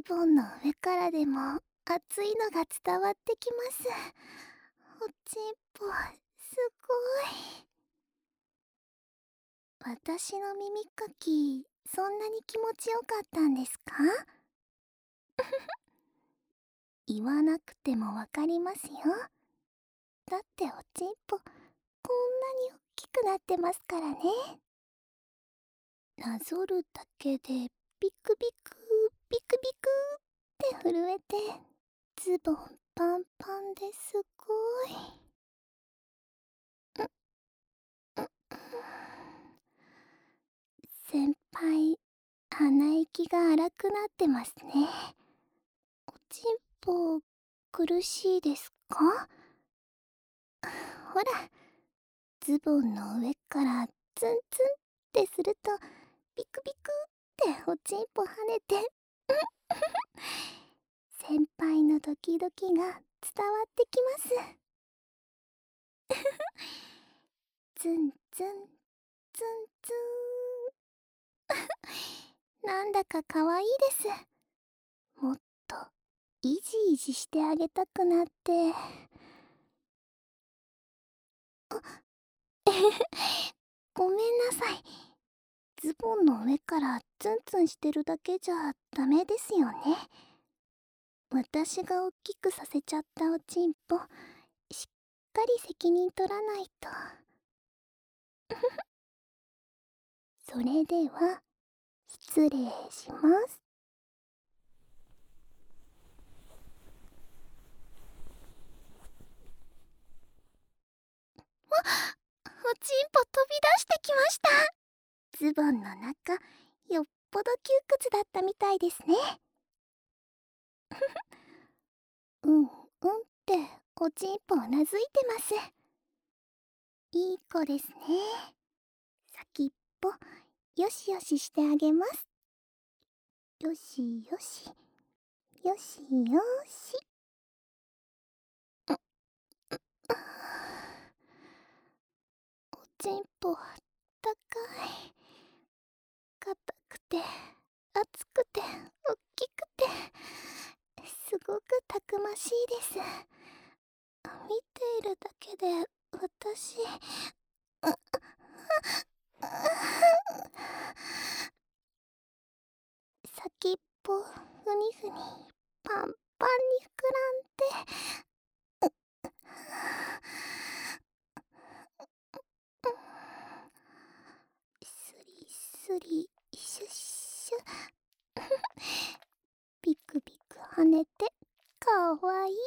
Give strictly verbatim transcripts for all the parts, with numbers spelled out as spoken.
ズボンの上からでも熱いのが伝わってきます。おちんぽ、すごい。私の耳かき、そんなに気持ちよかったんですか？言わなくてもわかりますよ。だっておちんぽ、こんなに大きくなってますからね。なぞるだけでビクビクビクビクって震えて、ズボンパンパンですごい。先輩、鼻息が荒くなってますね。おちんぽ、苦しいですか？ほら、ズボンの上からツンツンってすると、ビクビクっておちんぽ跳ねて、先輩のドキドキが伝わってきます。ツンツン、ツンツン。なんだかかわいいです。もっと、イジイジしてあげたくなって。ごめんなさい。ズボンの上からツンツンしてるだけじゃダメですよね。私が大きくさせちゃったおちんぽ、しっかり責任取らないと。それでは、失礼します。おちんぽ飛び出してきました。ズボンの中、よっぽど窮屈だったみたいですね。うんうんっておちんぽうなずいてます。いい子ですね。先っぽよしよししてあげます。よしよしよしよし。おちんぽあったかい。硬くて熱くておっきくて、すごくたくましいです。見ているだけで私、先っぽふにふにパンパンに膨らんで、スリスリシュッシュビクビク跳ねてかわいい。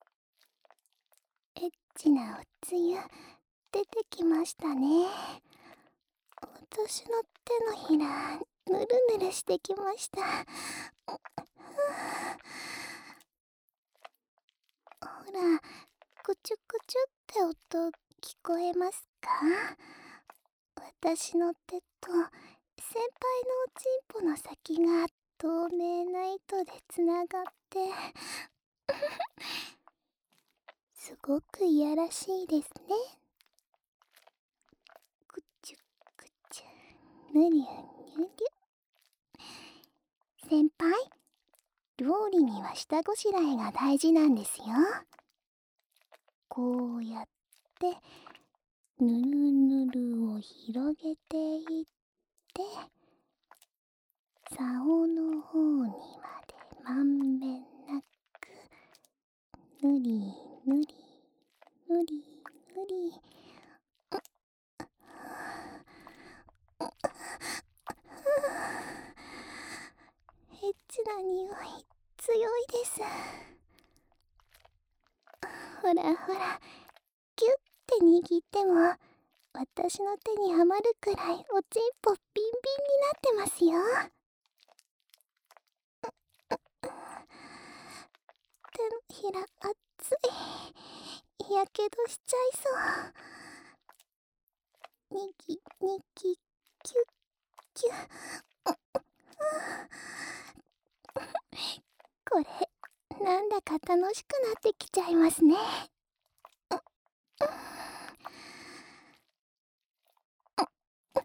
エッチなおつゆ出てきましたね。私の手のひらぬるぬるしてきました。ほら、くちゅくちゅって音聞こえますか？私の手と先輩のおちんぽの先が透明な糸でつながってすごくいやらしいですね。くちゅくちゅ、ぬりゅぬりゅ。先輩、料理には下ごしらえが大事なんですよ。こうやってぬるぬるを広げていって、竿の方にまでまんべんなくぬりぬりぬりぬり。エッチな匂い強いです。ほらほら、キュッて握っても私の手にはまるくらいおちんぽビンビンになってますよ。手のひら熱い。やけどしちゃいそう。にぎにぎキュッキュッ。これなんだか楽しくなってきちゃいますね。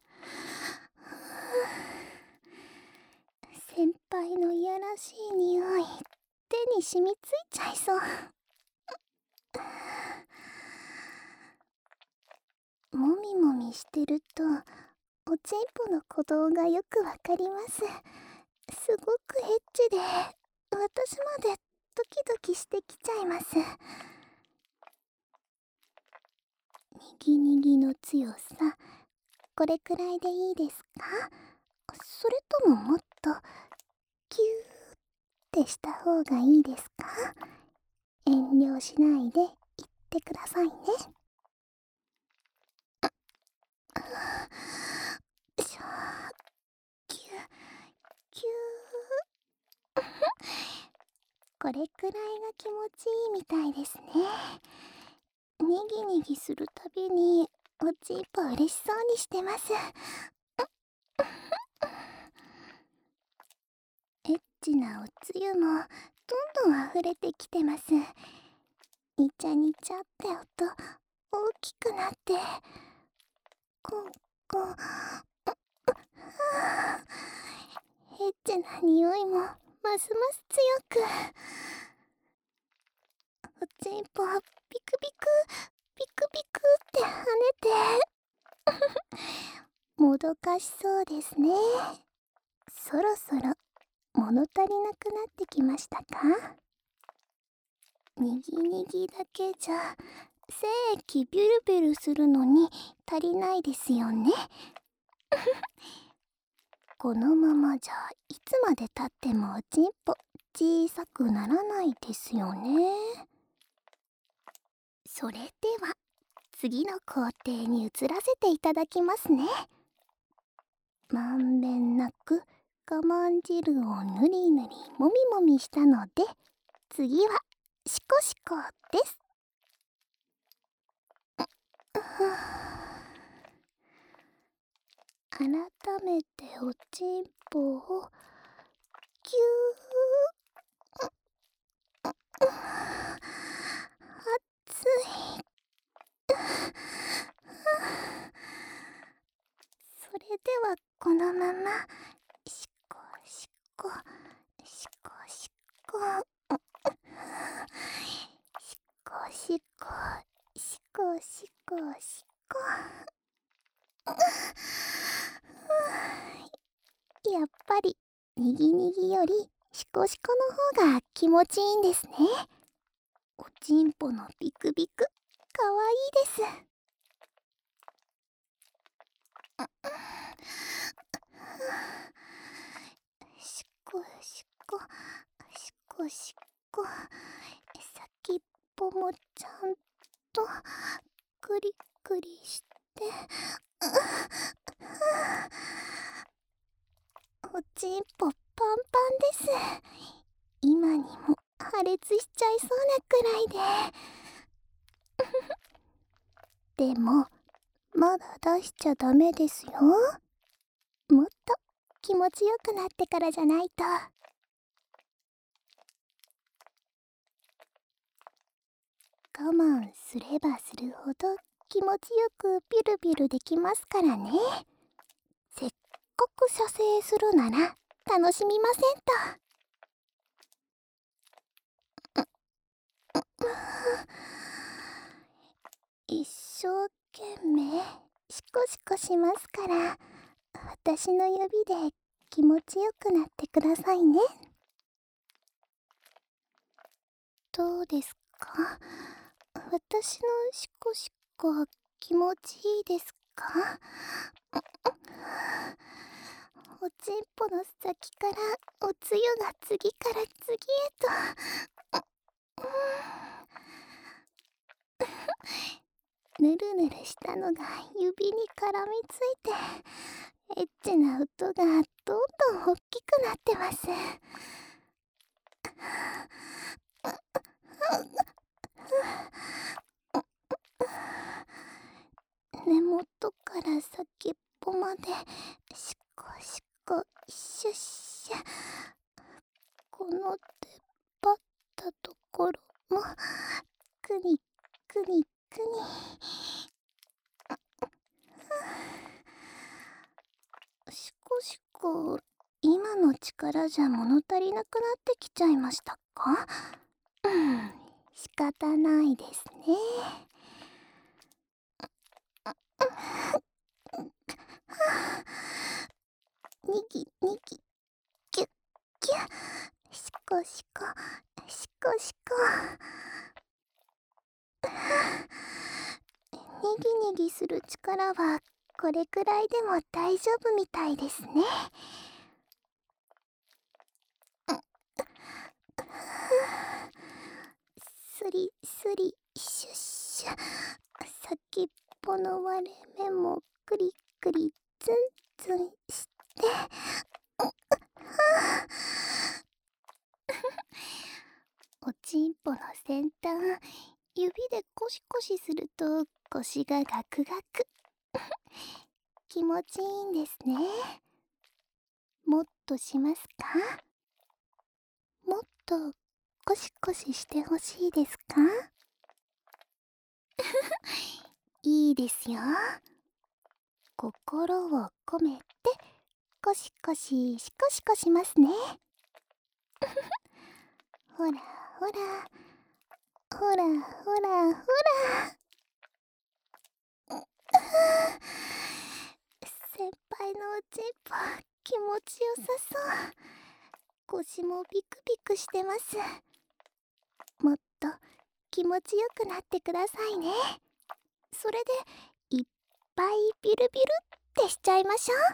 先輩のいやらしい匂いに染みついちゃいそう。もみもみしてるとおちんぽの鼓動がよくわかります。すごくエッチで私までドキドキしてきちゃいます。にぎにぎの強さ、これくらいでいいですか？それとももっとキューってした方がいいですか？遠慮しないで言ってくださいね。しょキューキューこれくらいが気持ちいいみたいですね。にぎにぎするたびにおちんぽ嬉しそうにしてます。エッチなおつゆもどんどん溢れてきてます。にちゃにちゃって音大きくなって、コンコン、エッチな匂いもますます強く、おちんぽピクピクピクピクって跳ねてもどかしそうですね。そろそろ物足りなくなってきましたか？にぎにぎだけじゃ精液ビュルビュルするのに足りないですよね。このままじゃいつまでたってもおちんぽ小さくならないですよね。それでは次の工程に移らせていただきますね。まんべんなく我慢汁をぬりぬりもみもみしたので、次はシコシコです。改めておちんぽをぎゅー熱い。それではこのままシコシコシコシコシコシコシコシコシコやっぱりにぎにぎよりシコシコの方が気持ちいいんですね。おちんぽのビクビクかわいいです。シコシコシコシコ、先っぽもちゃんとクリクリしておちんぽパンパンです。今にも破裂しちゃいそうなくらいででもまだ出しちゃダメですよ。もっと気持ちよくなってからじゃないと。我慢すればするほど気持ちよくビュルビュルできますからね。せっかく射精するなら楽しみませんと。一生懸命シコシコしますから、私の指で気持ちよくなってくださいね。どうですか？私のシコシコ気持ちいいですか？おちんぽの先からおつゆが次から次へとぬるぬるしたのが指に絡みついて、エッチな音がどんどん大きくなってます。根元から先っぽまでシコシコシュッシュ。この出っ張ったところもクニクニクニ。シコシコ今の力じゃ物足りなくなってきちゃいましたか？うん、仕方ないですね。にぎにぎ、キュッキュッ、しこしこ、しこしこ。にぎにぎする力はこれくらいでも大丈夫みたいですね。すりすりシュッシュ、先っぽの割れ目もくりくりツンツンして、おちんぽの先端、指でコシコシすると腰がガクガク。気持ちいいんですね。もっとしますか？もっとコシコシしてほしいですか？いいですよ。心を込めてコシコシシコシコしますね。ほらほらほらほらほら。先輩のおちんぽ気持ちよさそう。腰もビクビクしてます。もっと気持ちよくなってくださいね。それでいっぱいビルビルってしちゃいましょ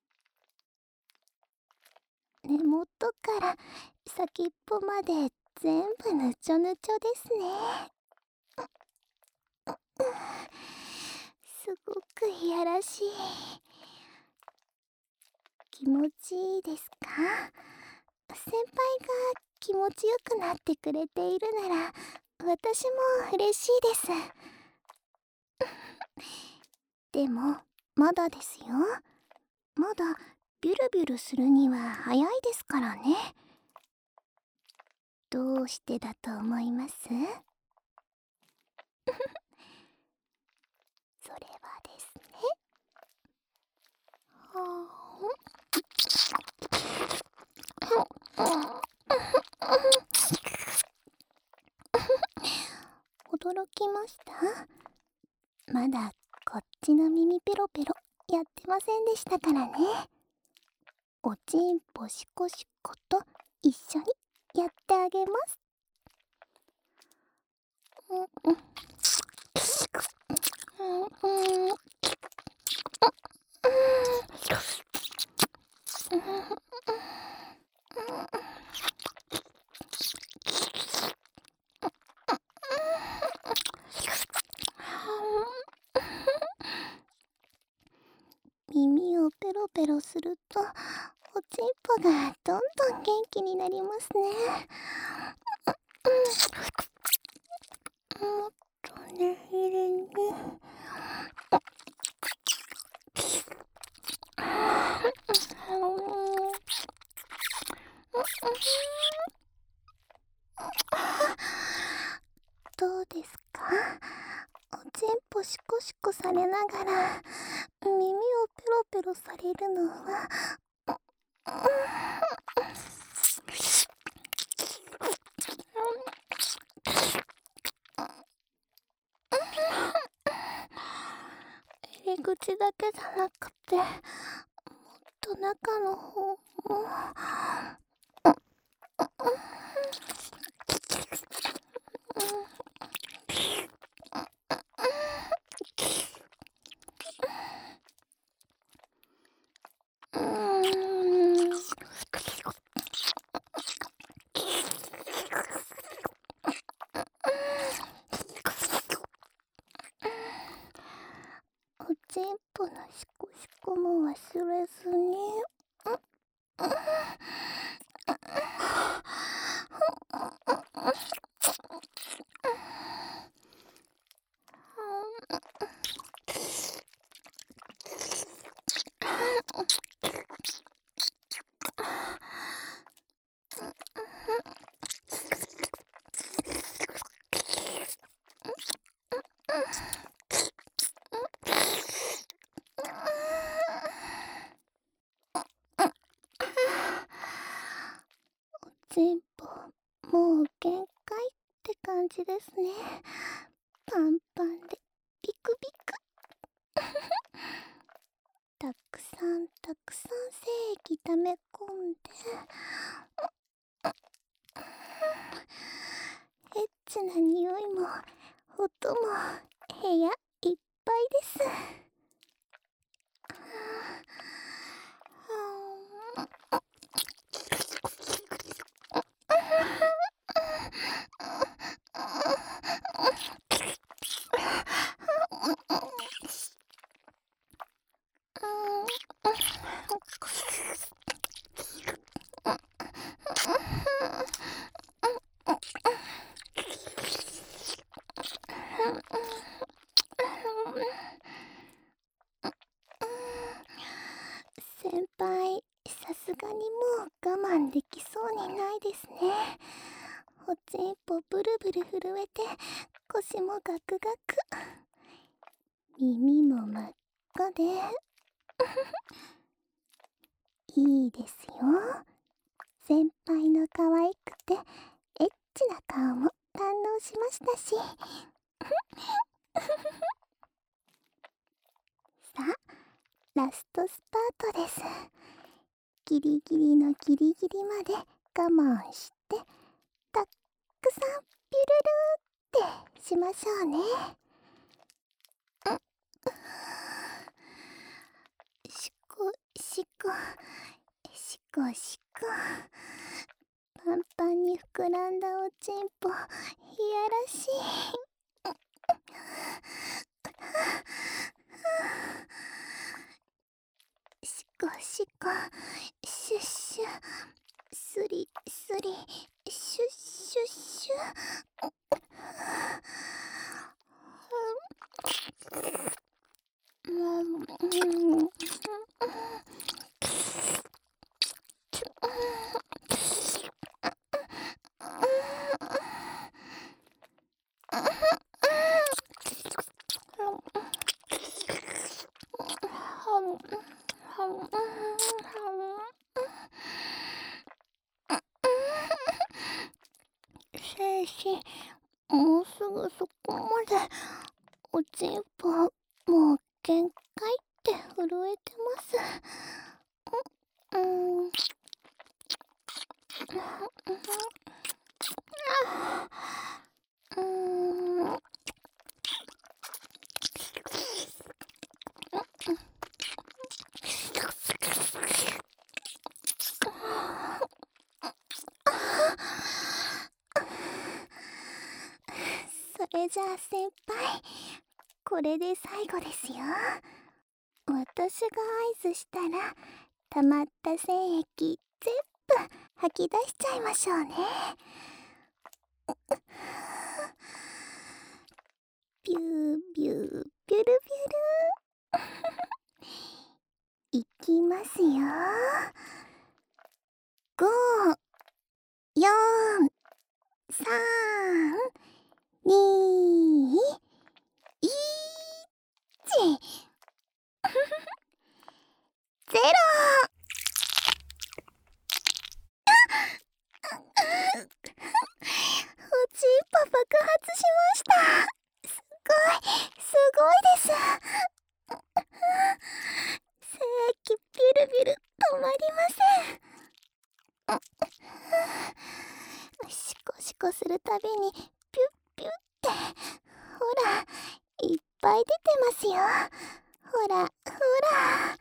う。根元から先っぽまで全部ぬちょぬちょですね。すごくいやらしい。気持ちいいですか？先輩が気持ちよくなってくれているなら私も嬉しいです。でもまだですよ。まだビュルビュルするには早いですからね。どうしてだと思います？それはですね、驚きました？まだこっちの耳ペロペロやってませんでしたからね。おちんぽシコシコと一緒にやってあげます。うんうんうんうん。耳をペロペロするとおちんぽがどんどん元気になりますね。もっとね入れにどうですか？おちんぽシコシコされながら耳をペロペロされるのは入り口だけじゃなくてもっと中の方も。うーん、おちんぽのシコシコも忘れずに。 ちんぽもう限界って感じですね。パンパンでビクビクたくさんたくさん精液溜め込んでエッチな匂いも音も部屋いっぱいです。先輩、さすがにもう我慢できそうにないですね。おちんぽブルブル震えて腰もガクガク、耳も真っ赤でいいですよ。先輩の可愛くてエッチな顔も堪能しましたしさあ、ラストスパートです。ギリギリのギリギリまで我慢してたっくさんピュルルってしましょうね。しこしこしこしこ、パンパンに膨らんだおちんぽ、いやらしい。しこしこ、シュッシュ、スリスリ、シュッシュッシュ。精子、もうすぐそこまで。おちんぽもう限界って震えてます。うん、うん、うん、それじゃあ先輩、これで最後ですよ。私が合図したら溜まった精液全部吐き出しちゃいましょうね。ビュービュービュルビュルいきますよ。ご、よん、さん、に、いち、ゼロ。おちんぽ爆発しました。すごい、すごいです。精液ビュルビュル止まりません。シコシコするたびにピュッピュッって、ほらいっぱい出てますよ。ほらほら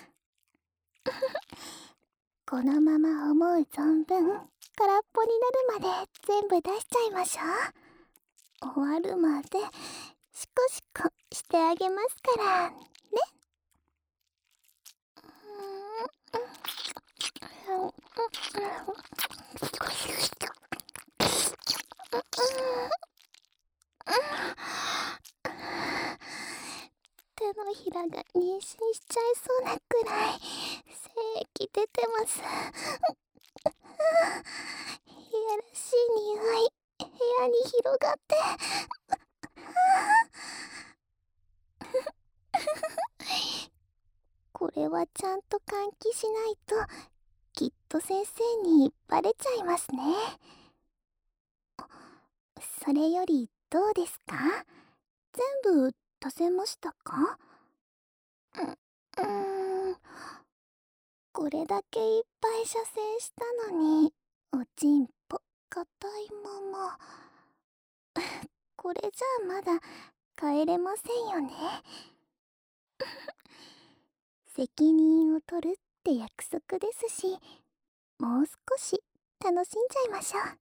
このまま思う存分空っぽになるまで全部出しちゃいましょう。終わるまでシコシコしてあげますからね。手のひらが妊娠しちゃいそうなくらい精液出てます。いやらしい匂い部屋に広がってこれはちゃんと換気しないときっと先生にバレちゃいますね。それよりどうですか？全部出せましたか？う、うーん、これだけいっぱい射精したのに、おちんぽ硬いまま。これじゃあまだ帰れませんよね。責任を取るって約束ですし、もう少し楽しんじゃいましょう。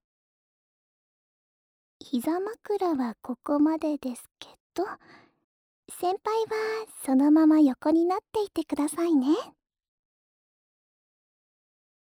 膝枕はここまでですけど、先輩はそのまま横になっていてくださいね。